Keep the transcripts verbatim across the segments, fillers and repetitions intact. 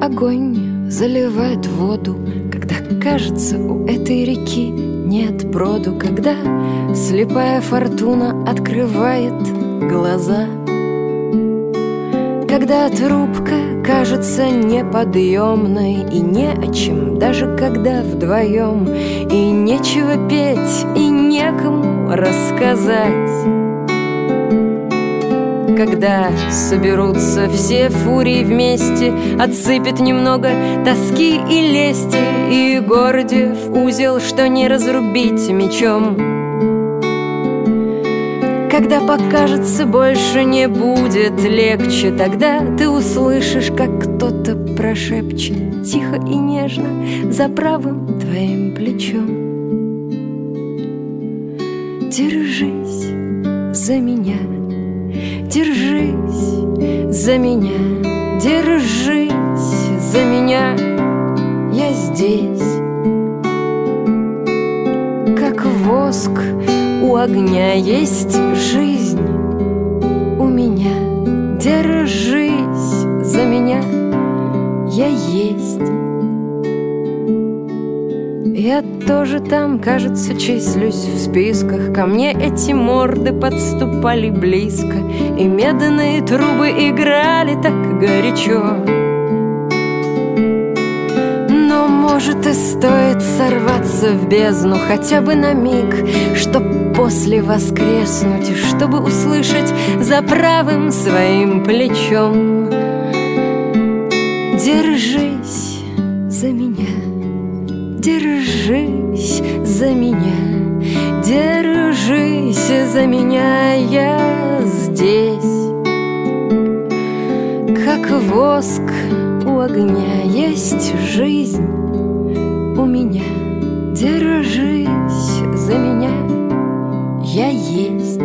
огонь заливает воду, когда кажется, у этой реки нет броду, когда слепая фортуна открывает глаза, когда трубка кажется неподъемной и не о чем, даже когда вдвоем, и нечего петь, и некому рассказать, когда соберутся все фурии вместе, отсыпет немного тоски и лести, и Гордиев узел, что не разрубить мечом. Когда покажется, больше не будет легче, тогда ты услышишь, как кто-то прошепчет тихо и нежно за правым твоим плечом: держись за меня, держись за меня, держись за меня, я здесь, как воск у огня есть жизнь у меня, держись за меня, я есть. Я тоже там, кажется, числюсь в списках. Ко мне эти морды подступали близко, и медные трубы играли так горячо. Но, может, и стоит сорваться в бездну хотя бы на миг, чтоб после воскреснуть, чтобы услышать за правым своим плечом: держись за меня, держись за меня, держись за меня, я здесь, как воск у огня есть жизнь у меня, держись за меня, я есть.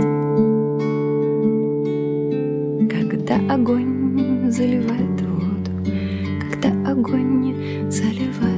Когда огонь заливает воду, когда огонь заливает